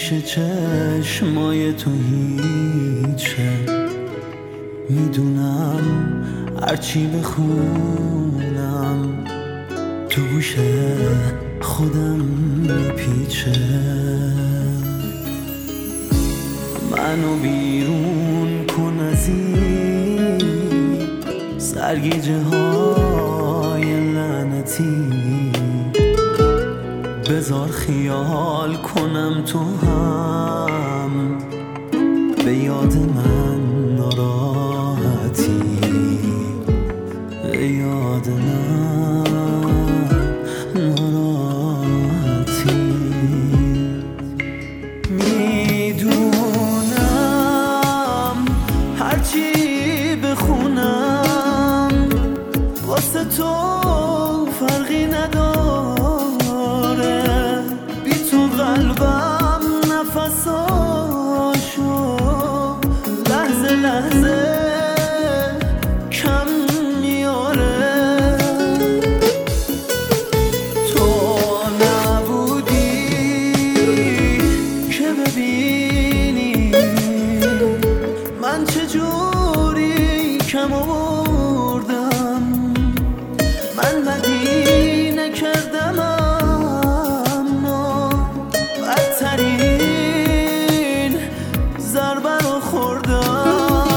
پیش چشمای تو هیچه. میدونم هرچی بخونم تو گوش خودم میپیچه. منو بیرون کن از این سرگیجه های لعنتی، بذار خیال کنم تو هم به یاد من ناراحتی، به یاد من ناراحتی. میدونم هرچی بخونم واسه تو فرقی نداره، بی تو قلبم نفساشو لحظه لحظه کم میاره. تو نبودی که ببینی من چجوری کم آوردم. من بدی نکردم اما بدترین ضربه رو خوردم.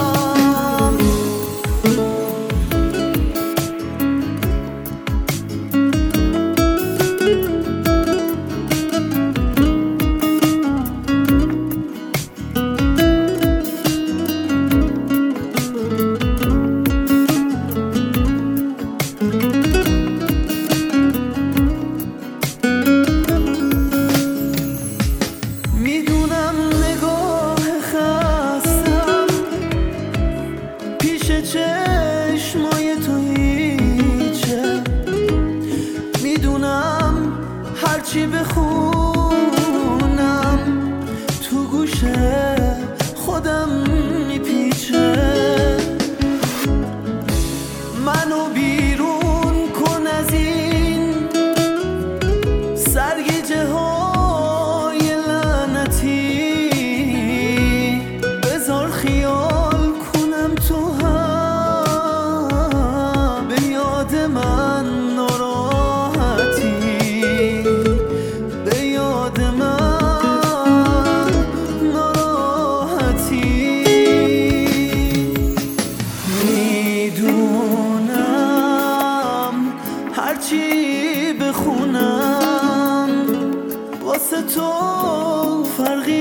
چشمای تو هیچه. میدونم هرچی بخونم تو گوش خودم میپیچه. منو بیرون کن از این سرگیجه های لعنتی، بذار خیال کنم تو من ناراحتی، به یاد من ناراحتی. میدونم هرچی بخونم واسه تو فرقی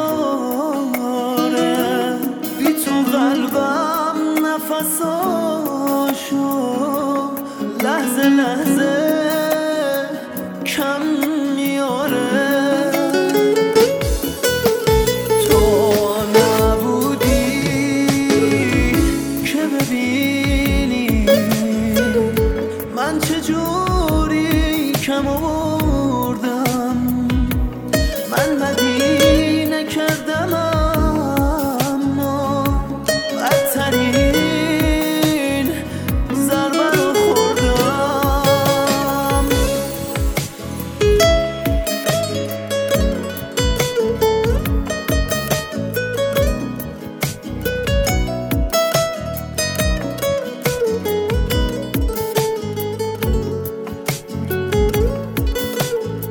نداره، بی تو قلبم نفساشو لحظه لحظه کم میاره. تو نبودی که ببینی من چجوری کم آوردم. من بدی نکردم اما بدترین ضربه رو خوردم.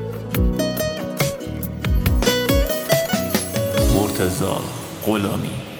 مرتضی غلامی.